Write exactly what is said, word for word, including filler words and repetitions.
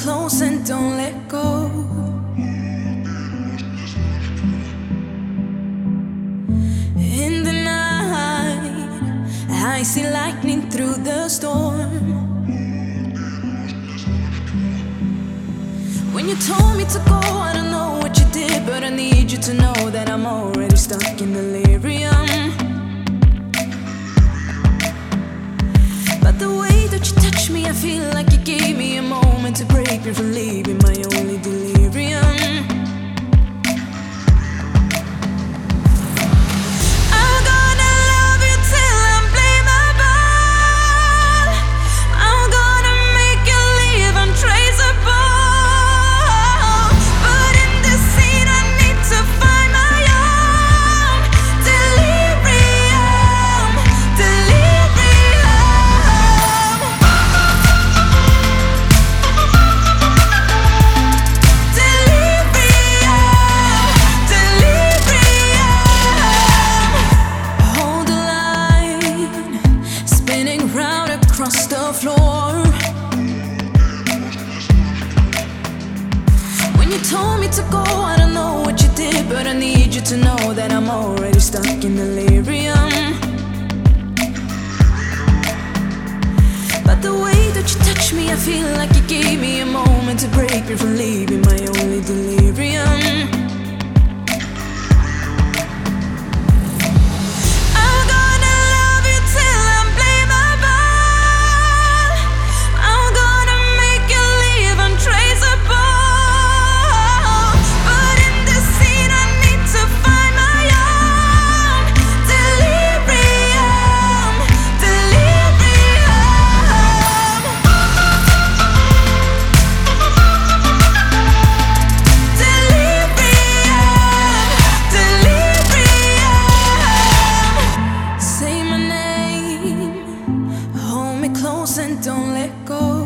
close and don't let go. In the night, I see lightning through the storm. When you told me to go, I don't know what you did, but I need you to know that I'm already stuck in delirium. But the way that you touch me, I feel like you gave me a moment to break me from leaving my only delirium. I'm gonna love you till I'm blamable. I'm gonna make you leave untraceable. But in this scene I need to find my own delirium, delirium, delirium, delirium. Hold the line, spinning round across the floor. When you told me to go, I don't know what you did, but I need you to know that I'm already stuck in delirium. But the way that you touch me, I feel like you gave me a moment to break me from leaving my only delirium. I'm gonna love you till I'm blamable. I'm gonna make you leave untraceable. But in this scene I need to find my own delirium, delirium, delirium, delirium. Say my name, hold me close and don't let go.